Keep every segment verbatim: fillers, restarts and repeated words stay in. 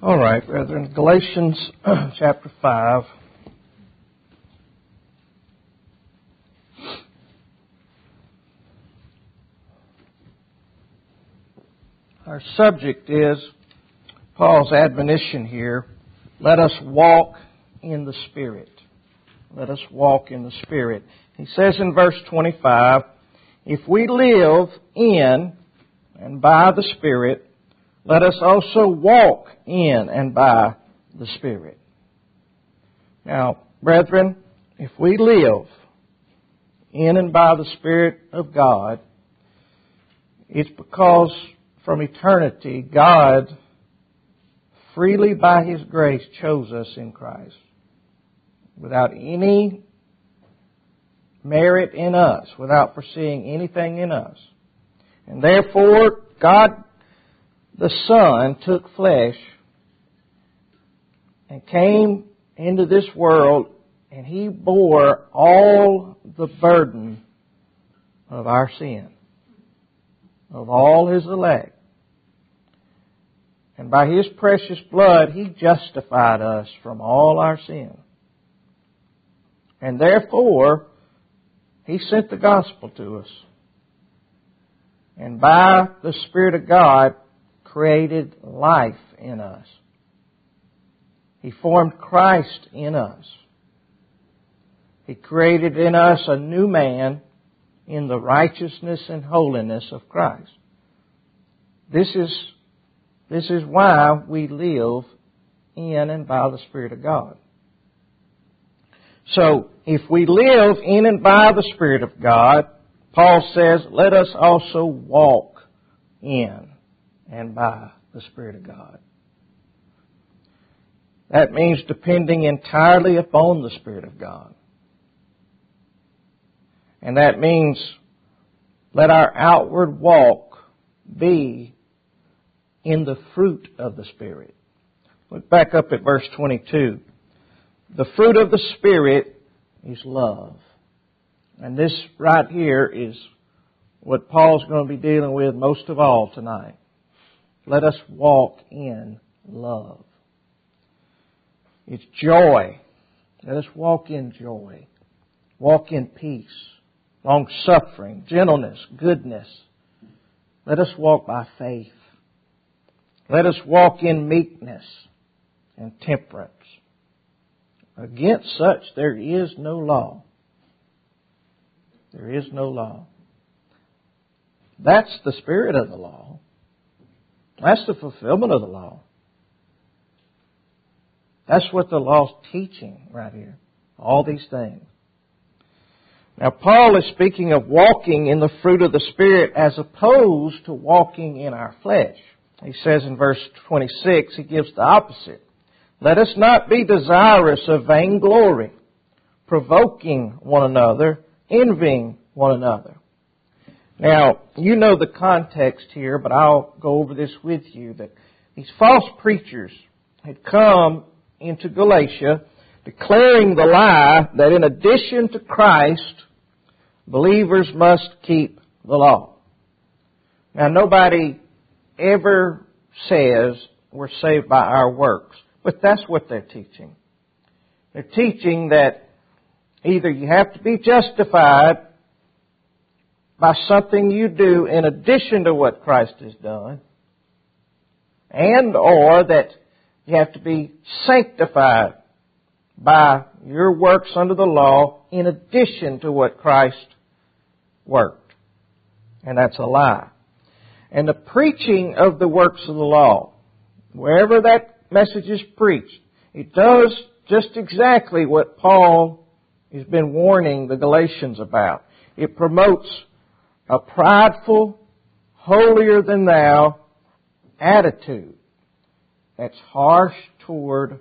All right, brethren, Galatians chapter five. Our subject is Paul's admonition here. Let us walk in the Spirit. Let us walk in the Spirit. He says in verse twenty-five, if we live in and by the Spirit, let us also walk in and by the Spirit. Now, brethren, if we live in and by the Spirit of God, it's because from eternity God freely by His grace chose us in Christ without any merit in us, without foreseeing anything in us. And therefore, God the Son took flesh and came into this world, and He bore all the burden of our sin, of all His elect. And by His precious blood, He justified us from all our sin. And therefore, He sent the gospel to us. And by the Spirit of God, created life in us. He formed Christ in us. He created in us a new man in the righteousness and holiness of Christ. This is, this is why we live in and by the Spirit of God. So, if we live in and by the Spirit of God, Paul says, let us also walk in and by the Spirit of God. That means depending entirely upon the Spirit of God. And that means let our outward walk be in the fruit of the Spirit. Look back up at verse twenty-two. The fruit of the Spirit is love. And this right here is what Paul's going to be dealing with most of all tonight. Let us walk in love. It's joy. Let us walk in joy. Walk in peace, long-suffering, gentleness, goodness. Let us walk by faith. Let us walk in meekness and temperance. Against such there is no law. There is no law. That's the spirit of the law. That's the fulfillment of the law. That's what the law's teaching right here. All these things. Now, Paul is speaking of walking in the fruit of the Spirit as opposed to walking in our flesh. He says in verse twenty-six, he gives the opposite. Let us not be desirous of vainglory, provoking one another, envying one another. Now, you know the context here, but I'll go over this with you, that these false preachers had come into Galatia declaring the lie that in addition to Christ, believers must keep the law. Now, nobody ever says we're saved by our works, but that's what they're teaching. They're teaching that either you have to be justified by something you do in addition to what Christ has done, and or that you have to be sanctified by your works under the law in addition to what Christ worked. And that's a lie. And the preaching of the works of the law, wherever that message is preached, it does just exactly what Paul has been warning the Galatians about. It promotes a prideful, holier-than-thou attitude that's harsh toward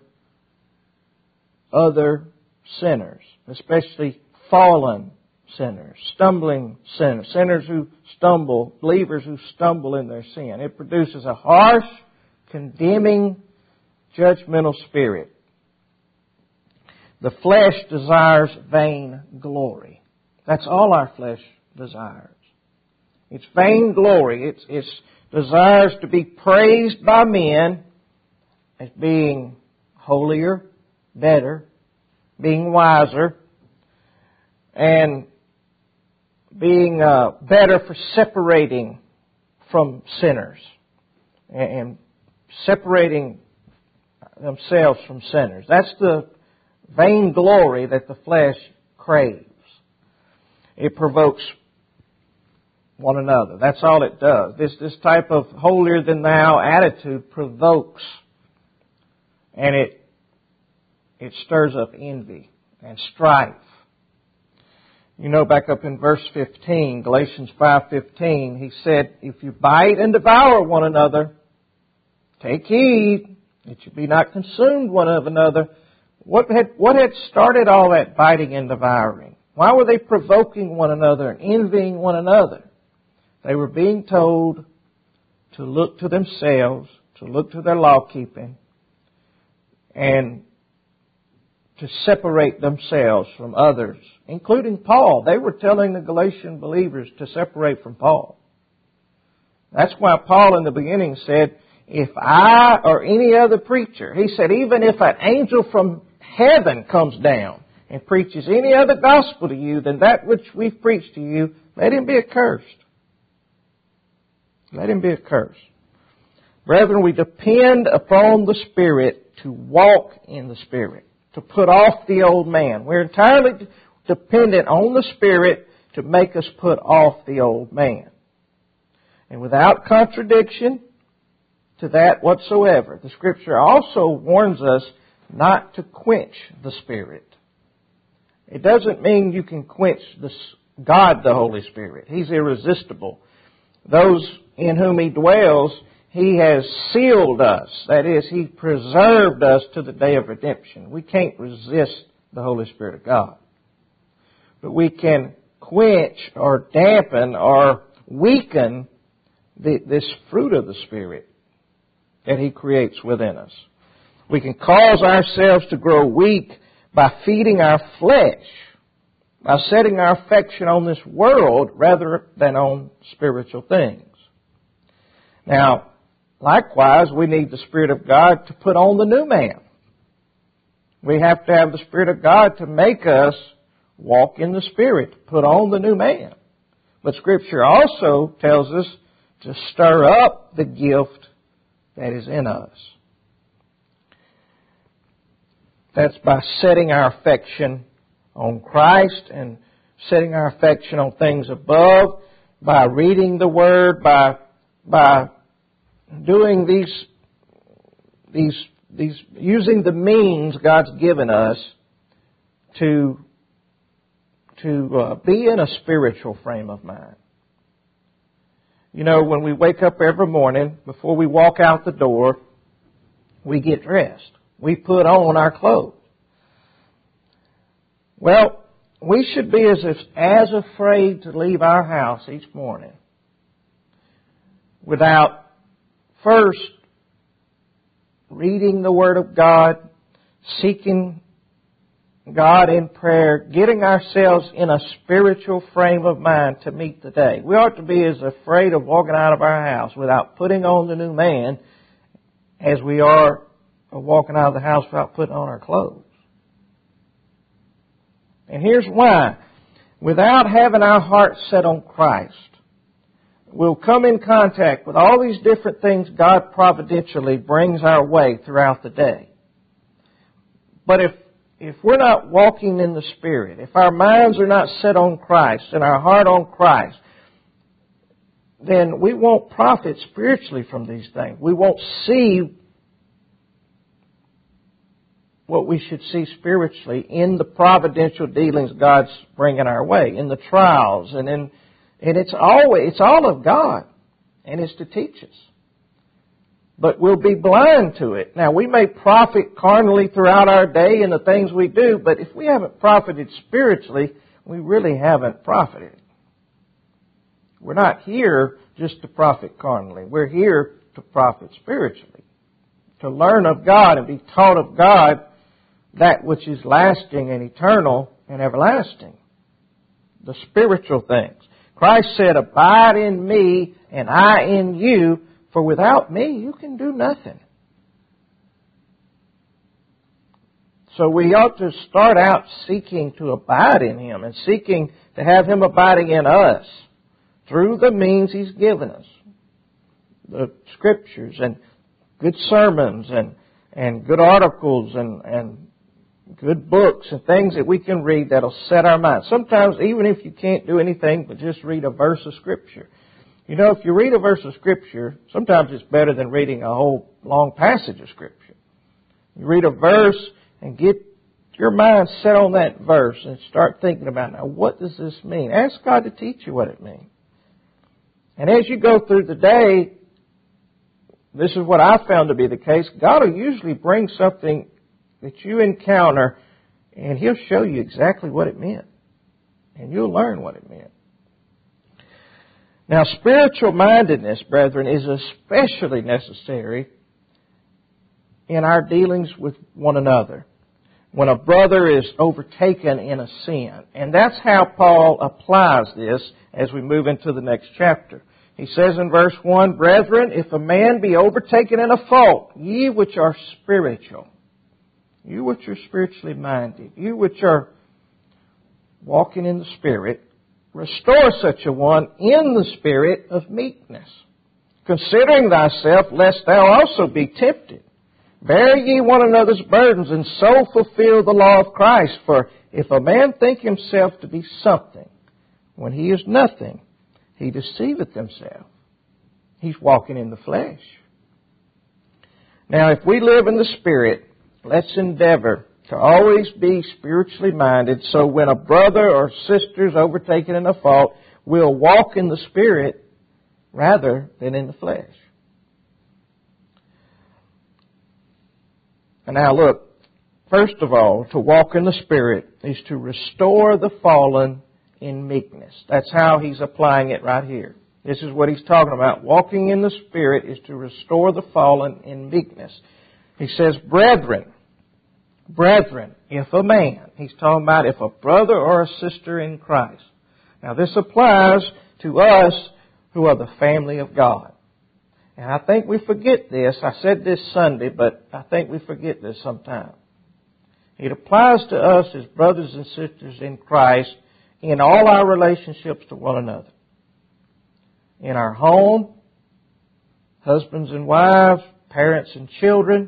other sinners, especially fallen sinners, stumbling sinners, sinners who stumble, believers who stumble in their sin. It produces a harsh, condemning, judgmental spirit. The flesh desires vain glory. That's all our flesh desires. It's vain glory. It's, it's desires to be praised by men as being holier, better, being wiser, and being uh, better for separating from sinners and separating themselves from sinners. That's the vainglory that the flesh craves. It provokes one another. That's all it does. This this type of holier than thou attitude provokes, and it it stirs up envy and strife. You know, back up in verse fifteen, Galatians five fifteen, he said, "If you bite and devour one another, take heed that you be not consumed one of another." What had what had started all that biting and devouring? Why were they provoking one another and envying one another? They were being told to look to themselves, to look to their law keeping, and to separate themselves from others, including Paul. They were telling the Galatian believers to separate from Paul. That's why Paul in the beginning said, if I or any other preacher, he said, even if an angel from heaven comes down and preaches any other gospel to you than that which we've preached to you, let him be accursed. Let him be accursed. Brethren, we depend upon the Spirit to walk in the Spirit, to put off the old man. We're entirely dependent on the Spirit to make us put off the old man. And without contradiction to that whatsoever, the Scripture also warns us not to quench the Spirit. It doesn't mean you can quench the God, the Holy Spirit. He's irresistible. Those in whom He dwells, He has sealed us. That is, He preserved us to the day of redemption. We can't resist the Holy Spirit of God. But we can quench or dampen or weaken the, this fruit of the Spirit that He creates within us. We can cause ourselves to grow weak by feeding our flesh, by setting our affection on this world rather than on spiritual things. Now, likewise, we need the Spirit of God to put on the new man. We have to have the Spirit of God to make us walk in the Spirit, to put on the new man. But Scripture also tells us to stir up the gift that is in us. That's by setting our affection on Christ and setting our affection on things above, by reading the Word, by by doing these these these using the means God's given us to to uh, be in a spiritual frame of mind. You know, when we wake up every morning, before we walk out the door, we get dressed. We put on our clothes. Well, we should be as if, as afraid to leave our house each morning without first reading the Word of God, seeking God in prayer, getting ourselves in a spiritual frame of mind to meet the day. We ought to be as afraid of walking out of our house without putting on the new man as we are of walking out of the house without putting on our clothes. And here's why. Without having our hearts set on Christ, we'll come in contact with all these different things God providentially brings our way throughout the day. But if if we're not walking in the Spirit, if our minds are not set on Christ and our heart on Christ, then we won't profit spiritually from these things. We won't see what we should see spiritually in the providential dealings God's bringing our way, in the trials, and in and it's always it's all of God, and it's to teach us. But we'll be blind to it. Now, we may profit carnally throughout our day in the things we do, but if we haven't profited spiritually, we really haven't profited. We're not here just to profit carnally. We're here to profit spiritually, to learn of God and be taught of God that which is lasting and eternal and everlasting, the spiritual things. Christ said, "Abide in me and I in you, for without me you can do nothing." So we ought to start out seeking to abide in Him and seeking to have Him abiding in us through the means He's given us. The Scriptures and good sermons and, and good articles and, and good books and things that we can read that'll set our mind. Sometimes even if you can't do anything but just read a verse of Scripture. You know, if you read a verse of Scripture, sometimes it's better than reading a whole long passage of Scripture. You read a verse and get your mind set on that verse and start thinking about, now, what does this mean? Ask God to teach you what it means. And as you go through the day, this is what I found to be the case. God will usually bring something that you encounter, and He'll show you exactly what it meant. And you'll learn what it meant. Now, spiritual mindedness, brethren, is especially necessary in our dealings with one another when a brother is overtaken in a sin. And that's how Paul applies this as we move into the next chapter. He says in verse one, "Brethren, if a man be overtaken in a fault, ye which are spiritual," you which are spiritually minded, you which are walking in the Spirit, "restore such a one in the spirit of meekness, considering thyself, lest thou also be tempted. Bear ye one another's burdens, and so fulfill the law of Christ. For if a man think himself to be something, when he is nothing, he deceiveth himself." He's walking in the flesh. Now, if we live in the Spirit, let's endeavor to always be spiritually minded, so when a brother or sister is overtaken in a fault, we'll walk in the Spirit rather than in the flesh. And now look, first of all, to walk in the Spirit is to restore the fallen in meekness. That's how he's applying it right here. This is what he's talking about. Walking in the Spirit is to restore the fallen in meekness. He says, "Brethren, brethren, if a man," he's talking about if a brother or a sister in Christ. Now this applies to us who are the family of God. And I think we forget this. I said this Sunday, but I think we forget this sometimes. It applies to us as brothers and sisters in Christ in all our relationships to one another. In our home, husbands and wives, parents and children,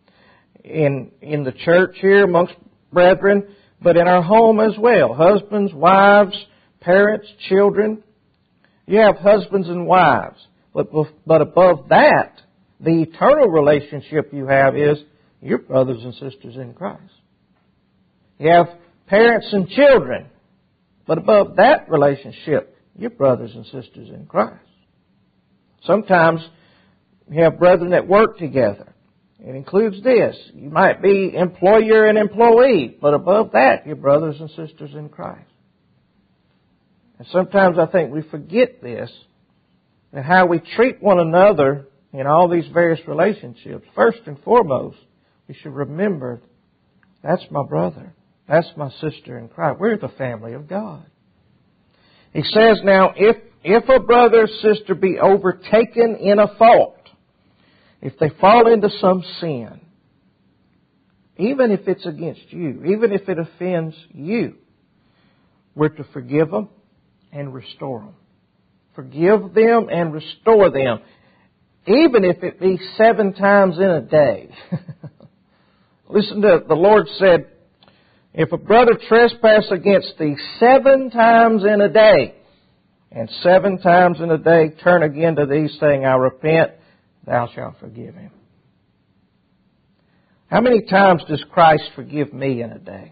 in in the church here amongst brethren, but in our home as well. Husbands, wives, parents, children. You have husbands and wives. But, but above that, the eternal relationship you have is your brothers and sisters in Christ. You have parents and children. But above that relationship, your brothers and sisters in Christ. Sometimes you have brethren that work together. It includes this. You might be employer and employee, but above that, your brothers and sisters in Christ. And sometimes I think we forget this, and how we treat one another in all these various relationships. First and foremost, we should remember, that's my brother. That's my sister in Christ. We're the family of God. He says now, if, if a brother or sister be overtaken in a fault, if they fall into some sin, even if it's against you, even if it offends you, we're to forgive them and restore them. Forgive them and restore them, even if it be seven times in a day. Listen to it. The Lord said, if a brother trespass against thee seven times in a day, and seven times in a day turn again to thee, saying, I repent, thou shalt forgive him. How many times does Christ forgive me in a day?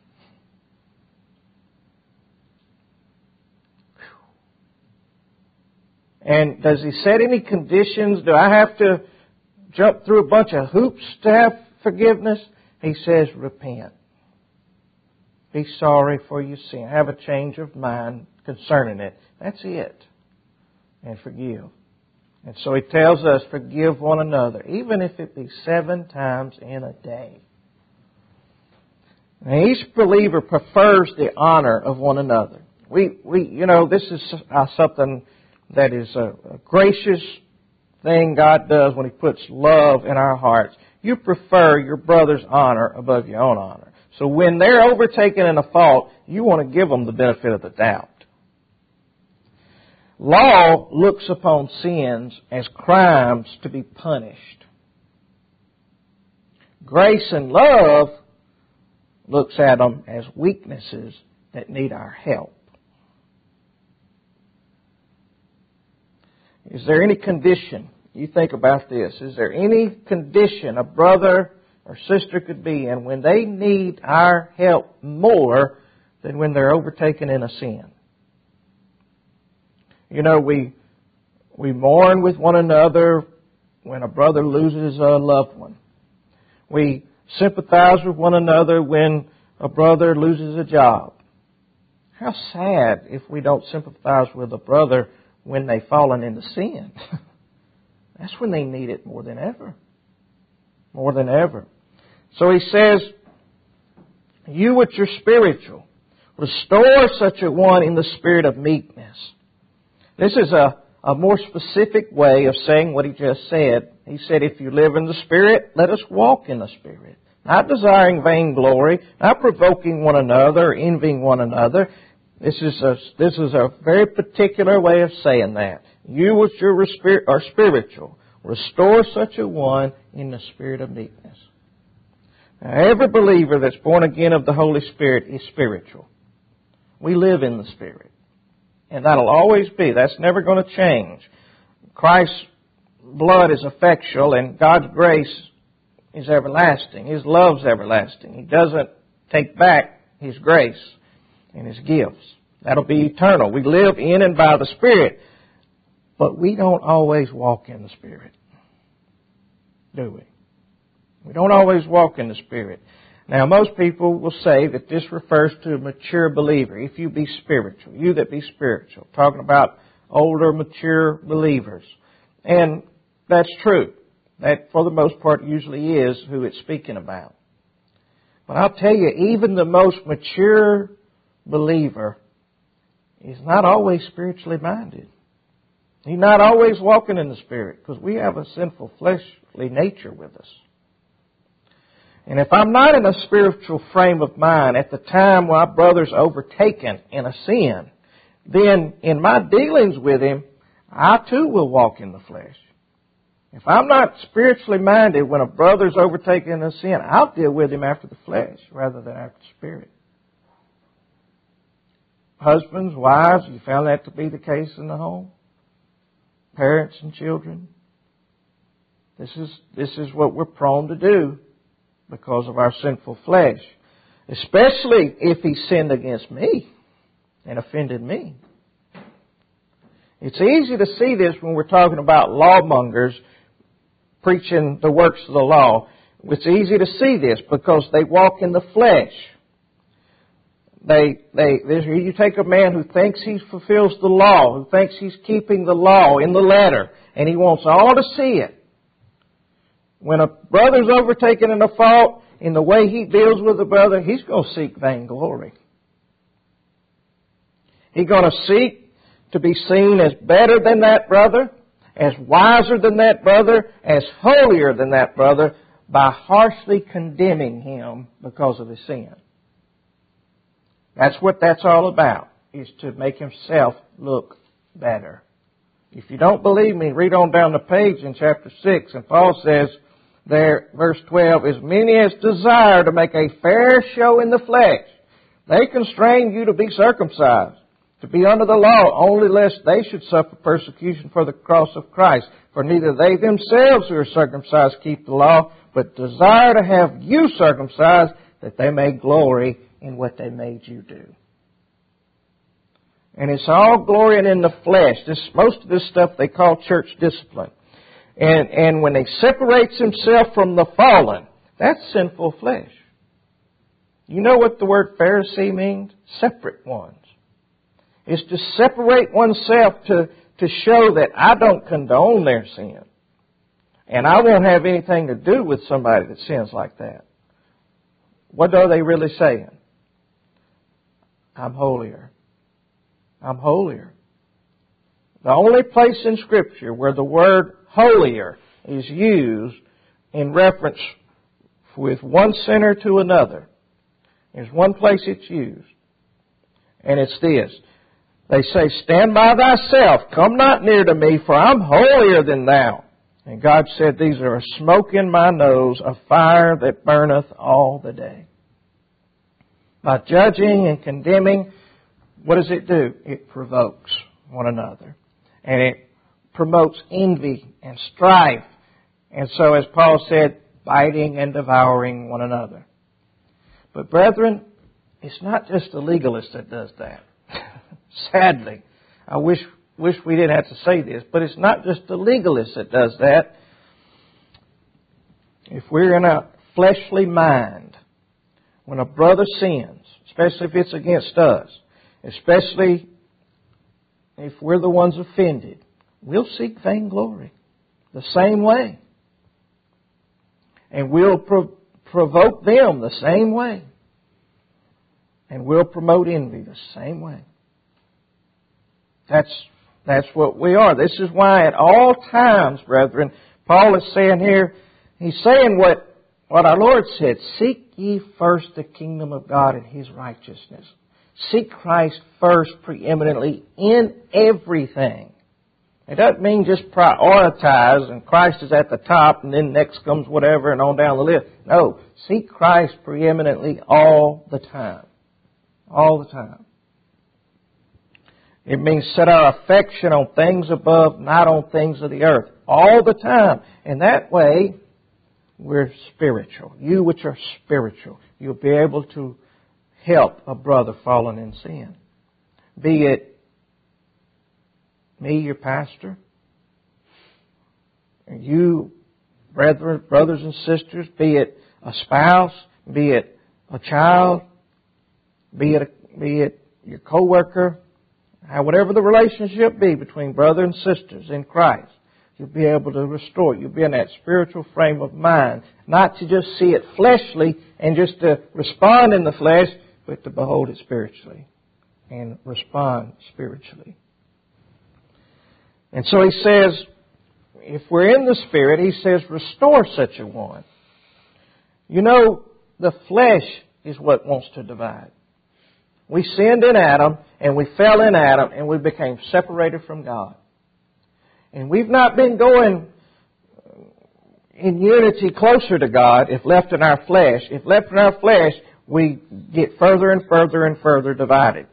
And does He set any conditions? Do I have to jump through a bunch of hoops to have forgiveness? He says, repent. Be sorry for your sin. Have a change of mind concerning it. That's it. And forgive. And so He tells us, forgive one another, even if it be seven times in a day. Now, each believer prefers the honor of one another. We, we, you know, this is uh, something that is a, a gracious thing God does when He puts love in our hearts. You prefer your brother's honor above your own honor. So when they're overtaken in a fault, you want to give them the benefit of the doubt. Law looks upon sins as crimes to be punished. Grace and love looks at them as weaknesses that need our help. Is there any condition, you think about this, is there any condition a brother or sister could be in when they need our help more than when they're overtaken in a sin? You know, we we mourn with one another when a brother loses a loved one. We sympathize with one another when a brother loses a job. How sad if we don't sympathize with a brother when they've fallen into sin. That's when they need it more than ever. More than ever. So he says, you which are spiritual, restore such a one in the spirit of meekness. This is a, a more specific way of saying what he just said. He said, if you live in the Spirit, let us walk in the Spirit. Not desiring vainglory, not provoking one another, or envying one another. This is a, this is a very particular way of saying that. You which are spiritual, restore such a one in the spirit of meekness. Now, every believer that's born again of the Holy Spirit is spiritual. We live in the Spirit. And that'll always be. That's never going to change. Christ's blood is effectual and God's grace is everlasting. His love's everlasting. He doesn't take back His grace and His gifts. That'll be eternal. We live in and by the Spirit. But we don't always walk in the Spirit. Do we? We don't always walk in the Spirit. Now, most people will say that this refers to a mature believer. If you be spiritual, you that be spiritual. Talking about older, mature believers. And that's true. That, for the most part, usually is who it's speaking about. But I'll tell you, even the most mature believer is not always spiritually minded. He's not always walking in the Spirit because we have a sinful fleshly nature with us. And if I'm not in a spiritual frame of mind at the time my brother's overtaken in a sin, then in my dealings with him, I too will walk in the flesh. If I'm not spiritually minded when a brother's overtaken in a sin, I'll deal with him after the flesh rather than after the Spirit. Husbands, wives, you found that to be the case in the home? Parents and children? This is, this is what we're prone to do because of our sinful flesh. Especially if he sinned against me and offended me. It's easy to see this when we're talking about lawmongers preaching the works of the law. It's easy to see this because they walk in the flesh. They, they, you take a man who thinks he fulfills the law, who thinks he's keeping the law in the letter, and he wants all to see it. When a brother's overtaken in a fault, in the way he deals with the brother, he's going to seek vainglory. He's going to seek to be seen as better than that brother, as wiser than that brother, as holier than that brother, by harshly condemning him because of his sin. That's what that's all about, is to make himself look better. If you don't believe me, read on down the page in chapter six, and Paul says there, verse twelve, as many as desire to make a fair show in the flesh, they constrain you to be circumcised, to be under the law, only lest they should suffer persecution for the cross of Christ. For neither they themselves who are circumcised keep the law, but desire to have you circumcised, that they may glory in what they made you do. And it's all glorying in the flesh. This, most of this stuff they call church discipline. And, and when he separates himself from the fallen, that's sinful flesh. You know what the word Pharisee means? Separate ones. It's to separate oneself to, to show that I don't condone their sin. And I won't have anything to do with somebody that sins like that. What are they really saying? I'm holier. I'm holier. The only place in Scripture where the word holier is used in reference with one sinner to another. There's one place it's used. And it's this. They say, stand by thyself, come not near to me, for I'm holier than thou. And God said, these are a smoke in my nose, a fire that burneth all the day. By judging and condemning, what does it do? It provokes one another. And it promotes envy and strife. And so, as Paul said, biting and devouring one another. But brethren, it's not just the legalist that does that. Sadly, I wish wish we didn't have to say this, but it's not just the legalist that does that. If we're in a fleshly mind, when a brother sins, especially if it's against us, especially if we're the ones offended, we'll seek vainglory the same way. And we'll pro- provoke them the same way. And we'll promote envy the same way. That's that's what we are. This is why at all times, brethren, Paul is saying here, he's saying what, what our Lord said, seek ye first the kingdom of God and His righteousness. Seek Christ first preeminently in everything. It doesn't mean just prioritize and Christ is at the top and then next comes whatever and on down the list. No, seek Christ preeminently all the time. All the time. It means set our affection on things above, not on things of the earth. All the time. And that way, we're spiritual. You which are spiritual, you'll be able to help a brother fallen in sin. Be it me, your pastor, and you, brethren, brothers and sisters, be it a spouse, be it a child, be it a, be it your co-worker, whatever the relationship be between brother and sisters in Christ, you'll be able to restore it. You'll be in that spiritual frame of mind, not to just see it fleshly and just to respond in the flesh, but to behold it spiritually and respond spiritually. And so he says, if we're in the Spirit, he says, restore such a one. You know, the flesh is what wants to divide. We sinned in Adam, and we fell in Adam, and we became separated from God. And we've not been going in unity closer to God if left in our flesh. If left in our flesh, we get further and further and further divided.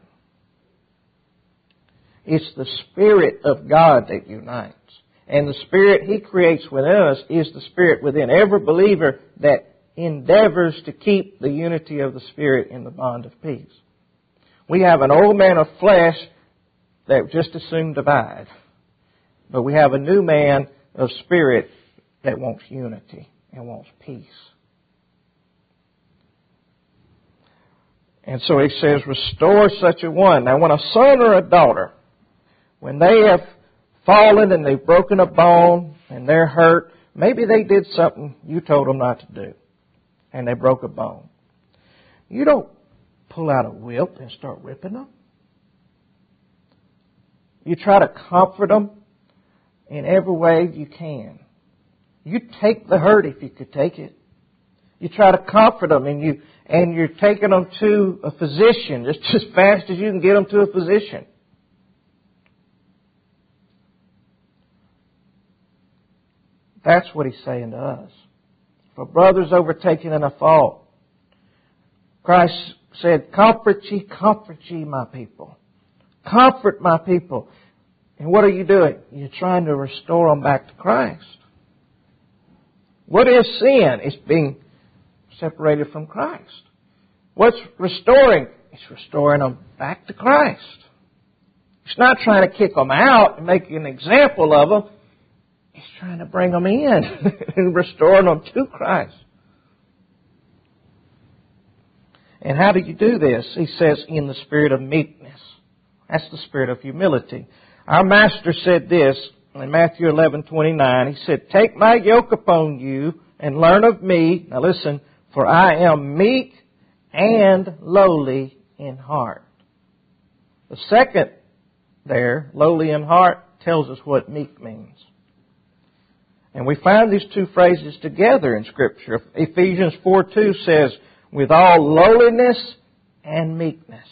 It's the Spirit of God that unites. And the Spirit He creates within us is the Spirit within every believer that endeavors to keep the unity of the Spirit in the bond of peace. We have an old man of flesh that just as soon divide. But we have a new man of spirit that wants unity and wants peace. And so he says, restore such a one. Now when a son or a daughter, when they have fallen and they've broken a bone and they're hurt, maybe they did something you told them not to do and they broke a bone. You don't pull out a whip and start whipping them. You try to comfort them in every way you can. You take the hurt if you could take it. You try to comfort them and you and you're taking them to a physician just as fast as you can get them to a physician. That's what he's saying to us. For brothers overtaken in a fault, Christ said, comfort ye, comfort ye, my people. Comfort my people. And what are you doing? You're trying to restore them back to Christ. What is sin? It's being separated from Christ. What's restoring? It's restoring them back to Christ. It's not trying to kick them out and make an example of them. It's trying to bring them in and restore them to Christ. And how do you do this? He says, in the spirit of meekness. That's the spirit of humility. Our Master said this in Matthew eleven twenty-nine. He said, take my yoke upon you and learn of me. Now listen, for I am meek and lowly in heart. The second there, lowly in heart, tells us what meek means. And we find these two phrases together in Scripture. Ephesians four two says, with all lowliness and meekness.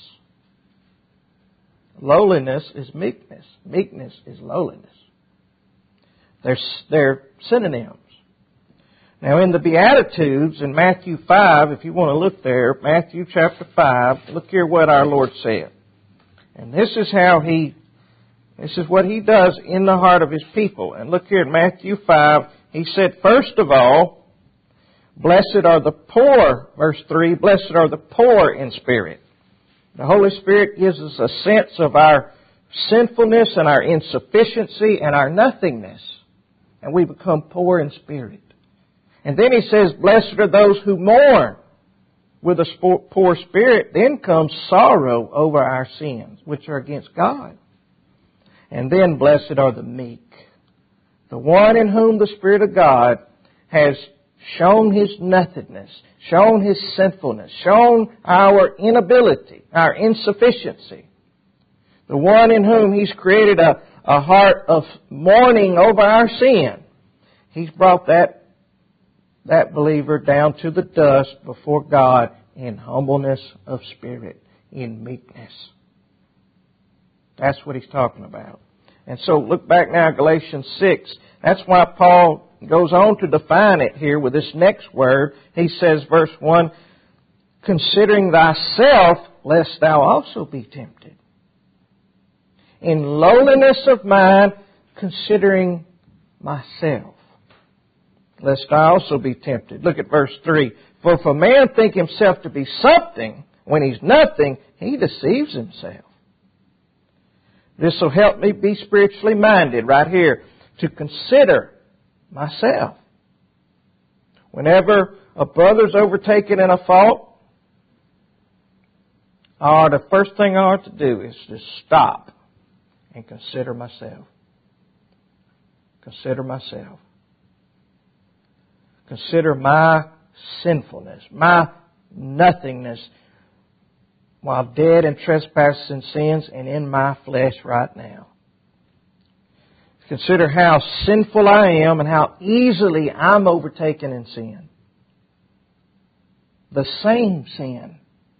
Lowliness is meekness. Meekness is lowliness. They're, they're synonyms. Now in the Beatitudes in Matthew five, if you want to look there, Matthew chapter five, look here what our Lord said. And this is how He, this is what He does in the heart of His people. And look here in Matthew five, He said, first of all, blessed are the poor, verse three, blessed are the poor in spirit. The Holy Spirit gives us a sense of our sinfulness and our insufficiency and our nothingness. And we become poor in spirit. And then He says, blessed are those who mourn. With a poor spirit, then comes sorrow over our sins, which are against God. And then blessed are the meek. The one in whom the Spirit of God has shown His nothingness, shown His sinfulness, shown our inability, our insufficiency. The one in whom He's created a, a heart of mourning over our sin. He's brought that, that believer down to the dust before God in humbleness of spirit, in meekness. That's what He's talking about. And so look back now at Galatians six. That's why Paul goes on to define it here with this next word. He says, verse one, considering thyself, lest thou also be tempted. In lowliness of mind, considering myself, lest I also be tempted. Look at verse three. For if a man think himself to be something when he's nothing, he deceives himself. This will help me be spiritually minded right here, to consider myself. Whenever a brother's overtaken in a fault, oh, the first thing I ought to do is to stop and consider myself. Consider myself. Consider my sinfulness, my nothingness, while dead in trespasses and sins and in my flesh right now. Consider how sinful I am and how easily I'm overtaken in sin. The same sin.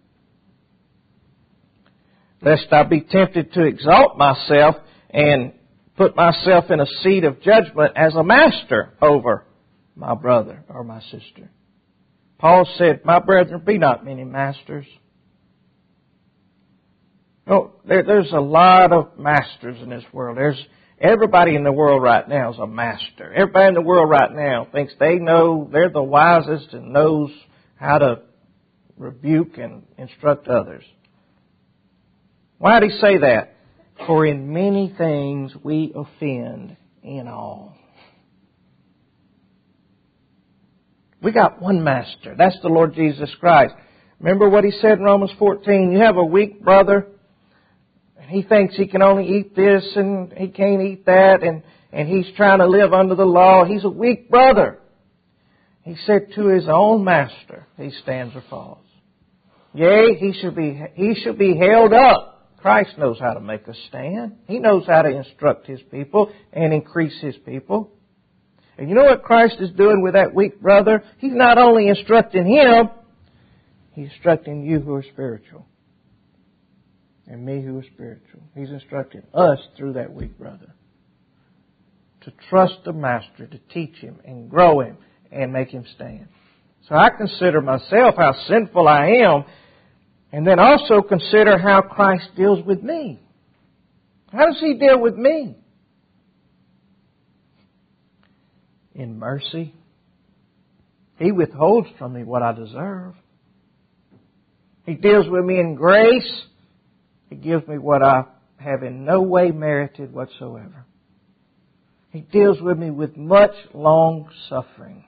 Lest I be tempted to exalt myself and put myself in a seat of judgment as a master over my brother or my sister. Paul said, my brethren, be not many masters. No, there, there's a lot of masters in this world. There's everybody in the world right now is a master. Everybody in the world right now thinks they know, they're the wisest and knows how to rebuke and instruct others. Why did he say that? For in many things we offend in all. We got one master. That's the Lord Jesus Christ. Remember what He said in Romans fourteen? You have a weak brother, and he thinks he can only eat this and he can't eat that, and, and he's trying to live under the law. He's a weak brother. He said to his own master, he stands or falls. Yea, he should be, he should be held up. Christ knows how to make us stand. He knows how to instruct His people and increase His people. And you know what Christ is doing with that weak brother? He's not only instructing him, He's instructing you who are spiritual. And me who is spiritual. He's instructing us through that weak brother. To trust the Master, to teach him and grow him and make him stand. So I consider myself how sinful I am, and then also consider how Christ deals with me. How does He deal with me? In mercy. He withholds from me what I deserve. He deals with me in grace. He gives me what I have in no way merited whatsoever. He deals with me with much long suffering.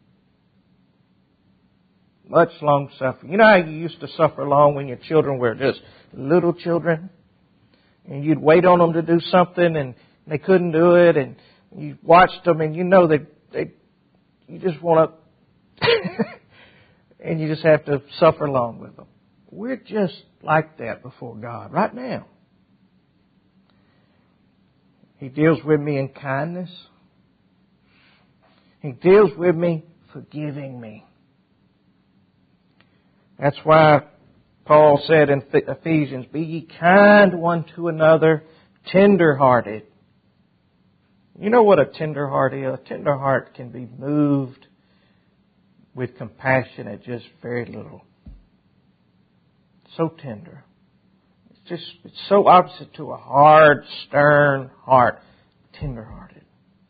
Much long suffering. You know how you used to suffer long when your children were just little children? And you'd wait on them to do something and they couldn't do it, and you watched them and you know they, they you just want to, and you just have to suffer along with them. We're just like that before God right now. He deals with me in kindness. He deals with me forgiving me. That's why Paul said in Ephesians, be ye kind one to another, tender-hearted. You know what a tender heart is? A tender heart can be moved with compassion at just very little. So tender. It's just it's so opposite to a hard, stern heart. Tender-hearted.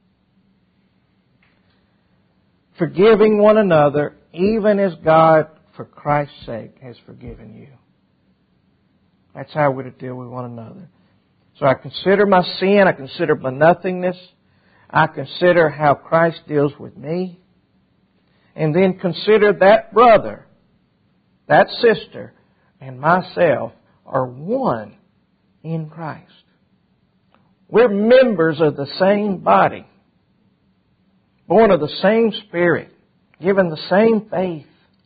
Forgiving one another, even as God, for Christ's sake, has forgiven you. That's how we're to deal with one another. So I consider my sin, I consider my nothingness, I consider how Christ deals with me, and then consider that brother, that sister, and myself are one in Christ. We're members of the same body, born of the same Spirit, given the same faith.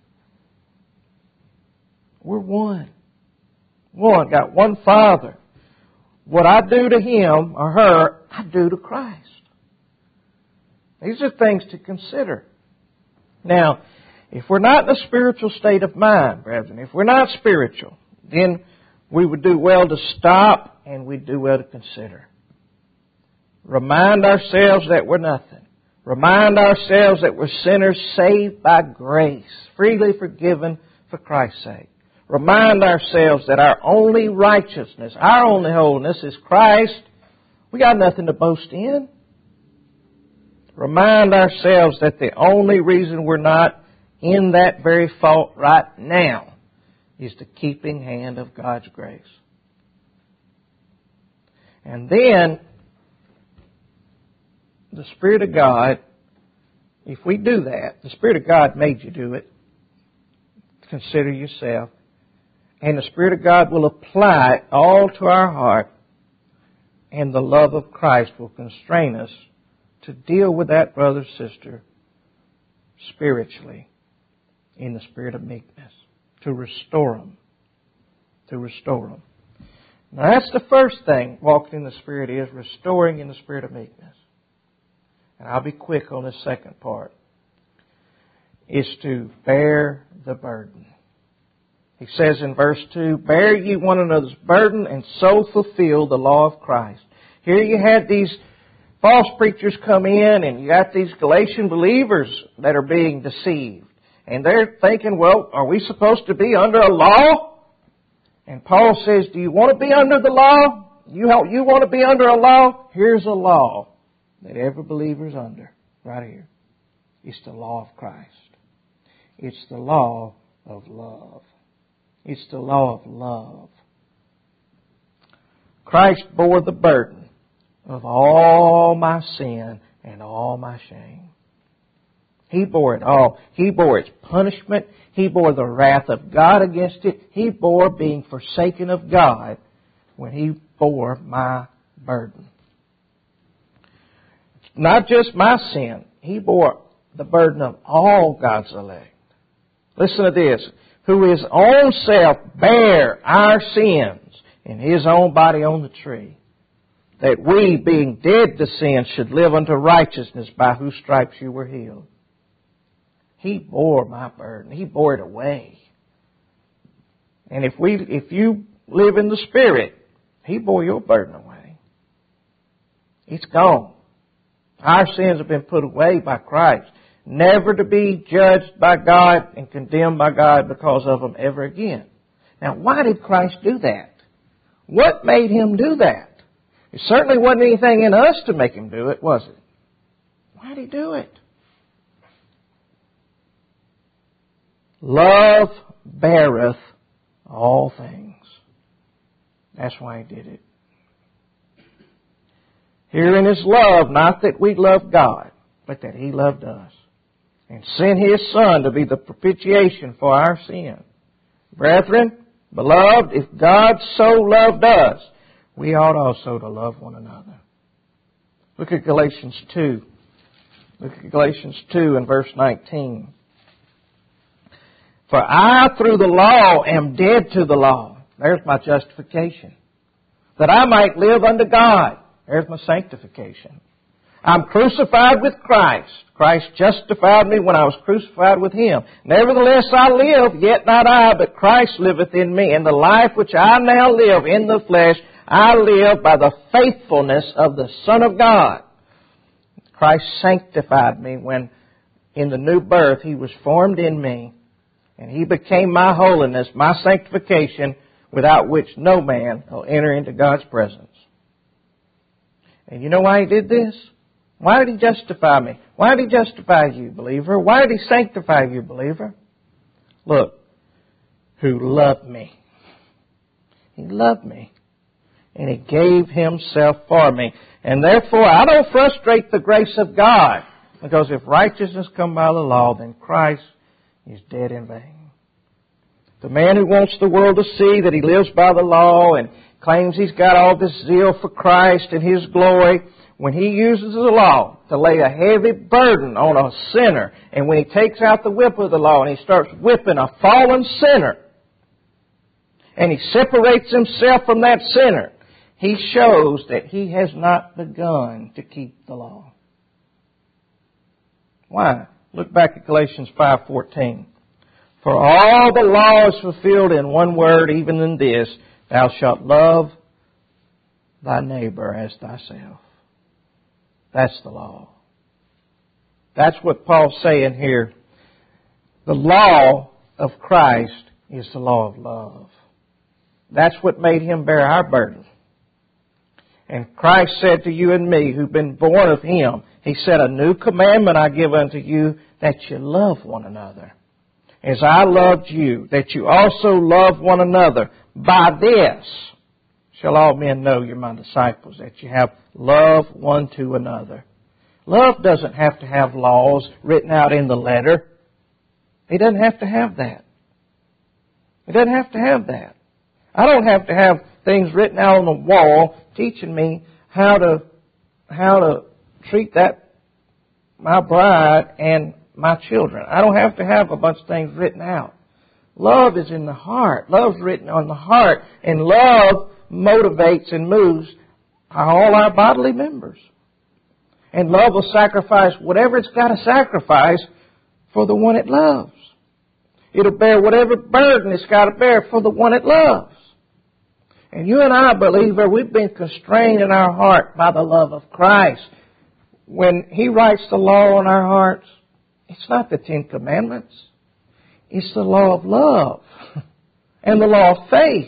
We're one. One. Got one Father. What I do to him or her, I do to Christ. These are things to consider. Now, if we're not in a spiritual state of mind, brethren, if we're not spiritual, then we would do well to stop and we'd do well to consider. Remind ourselves that we're nothing. Remind ourselves that we're sinners saved by grace, freely forgiven for Christ's sake. Remind ourselves that our only righteousness, our only holiness is Christ. We got nothing to boast in. Remind ourselves that the only reason we're not in that very fault right now is the keeping hand of God's grace. And then, the Spirit of God, if we do that, the Spirit of God made you do it. Consider yourself. And the Spirit of God will apply it all to our heart, and the love of Christ will constrain us to deal with that brother, sister, spiritually, in the spirit of meekness, to restore them, to restore them. Now that's the first thing walking in the Spirit is, restoring in the spirit of meekness. And I'll be quick on this second part, is to bear the burden. He says in verse two, bear ye one another's burden and so fulfill the law of Christ. Here you had these false preachers come in and you got these Galatian believers that are being deceived. And they're thinking, well, are we supposed to be under a law? And Paul says, do you want to be under the law? You, you want to be under a law? Here's a law that every believer is under, right here. It's the law of Christ. It's the law of love. It's the law of love. Christ bore the burden of all my sin and all my shame. He bore it all. He bore its punishment. He bore the wrath of God against it. He bore being forsaken of God when He bore my burden. Not just my sin. He bore the burden of all God's elect. Listen to this. Who His own self bare our sins in His own body on the tree, that we, being dead to sin, should live unto righteousness, by whose stripes you were healed. He bore my burden. He bore it away. And if we, if you live in the Spirit, He bore your burden away. It's gone. Our sins have been put away by Christ, never to be judged by God and condemned by God because of them ever again. Now, why did Christ do that? What made Him do that? It certainly wasn't anything in us to make Him do it, was it? Why did He do it? Love beareth all things. That's why He did it. Here in His love, not that we loved God, but that He loved us and sent His Son to be the propitiation for our sin. Brethren, beloved, if God so loved us, we ought also to love one another. Look at Galatians two. Look at Galatians two and verse nineteen. For I through the law am dead to the law. There's my justification. That I might live unto God. There's my sanctification. I'm crucified with Christ. Christ justified me when I was crucified with Him. Nevertheless I live, yet not I, but Christ liveth in me. And the life which I now live in the flesh, I live by the faithfulness of the Son of God. Christ sanctified me when in the new birth He was formed in me, and He became my holiness, my sanctification, without which no man will enter into God's presence. And you know why He did this? Why did He justify me? Why did He justify you, believer? Why did He sanctify you, believer? Look, who loved me. He loved me. And He gave Himself for me. And therefore, I don't frustrate the grace of God. Because if righteousness come by the law, then Christ is dead in vain. The man who wants the world to see that he lives by the law and claims he's got all this zeal for Christ and His glory, when he uses the law to lay a heavy burden on a sinner, and when he takes out the whip of the law and he starts whipping a fallen sinner, and he separates himself from that sinner, he shows that he has not begun to keep the law. Why? Look back at Galatians five fourteen. For all the law is fulfilled in one word, even in this, thou shalt love thy neighbor as thyself. That's the law. That's what Paul's saying here. The law of Christ is the law of love. That's what made Him bear our burden. And Christ said to you and me, who've been born of Him, He said, a new commandment I give unto you, that you love one another. As I loved you, that you also love one another. By this shall all men know you're my disciples, that you have love one to another. Love doesn't have to have laws written out in the letter. It doesn't have to have that. It doesn't have to have that. I don't have to have things written out on the wall teaching me how to how to treat that my bride and my children. I don't have to have a bunch of things written out. Love is in the heart. Love's written on the heart. And love motivates and moves all our bodily members. And love will sacrifice whatever it's got to sacrifice for the one it loves. It'll bear whatever burden it's got to bear for the one it loves. And you and I, believer, we've been constrained in our heart by the love of Christ. When He writes the law on our hearts, it's not the Ten Commandments. It's the law of love and the law of faith.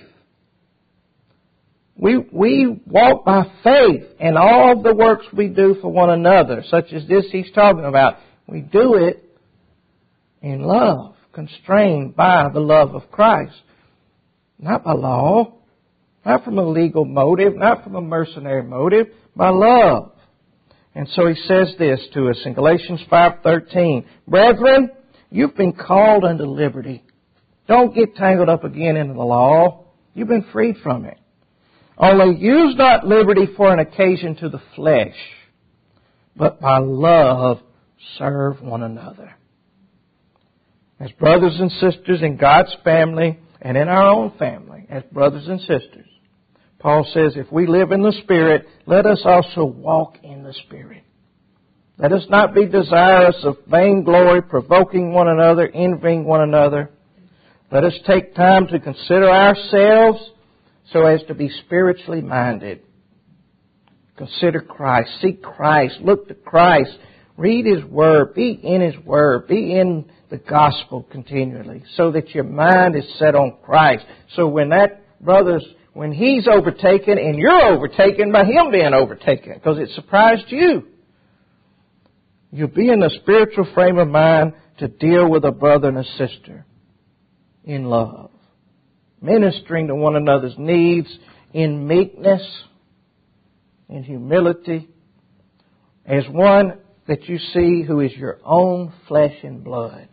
We, we walk by faith, and all the works we do for one another, such as this He's talking about, we do it in love, constrained by the love of Christ. Not by law, not from a legal motive, not from a mercenary motive, by love. And so He says this to us in Galatians five thirteen. Brethren, you've been called unto liberty. Don't get tangled up again into the law. You've been freed from it. Only use not liberty for an occasion to the flesh, but by love serve one another. As brothers and sisters in God's family and in our own family, as brothers and sisters, Paul says, if we live in the Spirit, let us also walk in the Spirit. Let us not be desirous of vainglory, provoking one another, envying one another. Let us take time to consider ourselves so as to be spiritually minded. Consider Christ. Seek Christ. Look to Christ. Read His Word. Be in His Word. Be in the gospel continually so that your mind is set on Christ. So when that brother's When he's overtaken and you're overtaken by him being overtaken, because it surprised you, you'll be in a spiritual frame of mind to deal with a brother and a sister in love, ministering to one another's needs in meekness, in humility, as one that you see who is your own flesh and blood.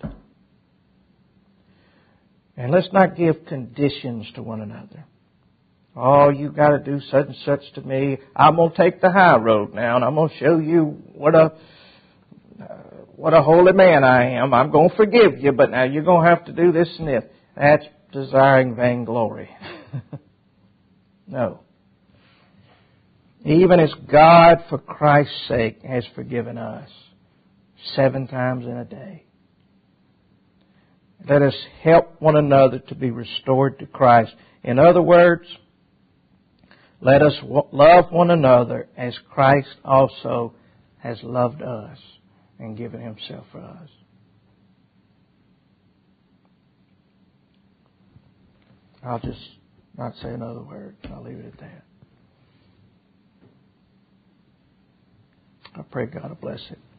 And let's not give conditions to one another. Oh, you got to do such and such to me. I'm going to take the high road now, and I'm going to show you what a uh, what a holy man I am. I'm going to forgive you, but now you're going to have to do this and this. That's desiring vainglory. No. Even as God, for Christ's sake, has forgiven us, seven times in a day. Let us help one another to be restored to Christ. In other words, let us love one another as Christ also has loved us and given Himself for us. I'll just not say another word. I'll leave it at that. I pray God will bless it.